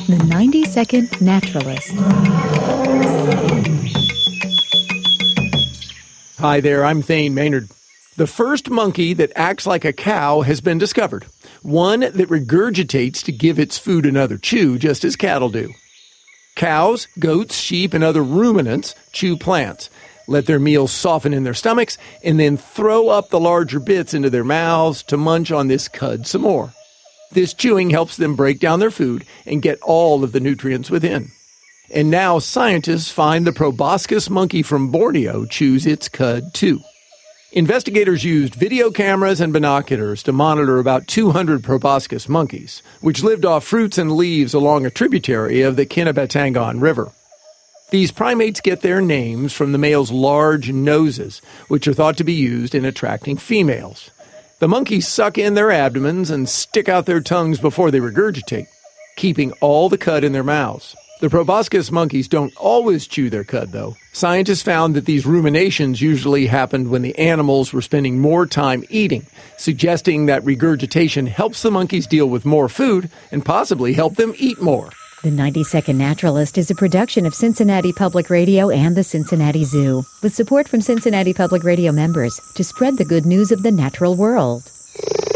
The 90-Second Naturalist. Hi there, I'm Thane Maynard. The first monkey that acts like a cow has been discovered. One that regurgitates to give its food another chew, just as cattle do. Cows, goats, sheep, and other ruminants chew plants, let their meals soften in their stomachs, and then throw up the larger bits into their mouths to munch on this cud some more. This chewing helps them break down their food and get all of the nutrients within. And now scientists find the proboscis monkey from Borneo chews its cud too. Investigators used video cameras and binoculars to monitor about 200 proboscis monkeys, which lived off fruits and leaves along a tributary of the Kinabatangan River. These primates get their names from the male's large noses, which are thought to be used in attracting females. The monkeys suck in their abdomens and stick out their tongues before they regurgitate, keeping all the cud in their mouths. The proboscis monkeys don't always chew their cud, though. Scientists found that these ruminations usually happened when the animals were spending more time eating, suggesting that regurgitation helps the monkeys deal with more food and possibly help them eat more. The 90-Second Naturalist is a production of Cincinnati Public Radio and the Cincinnati Zoo, with support from Cincinnati Public Radio members to spread the good news of the natural world.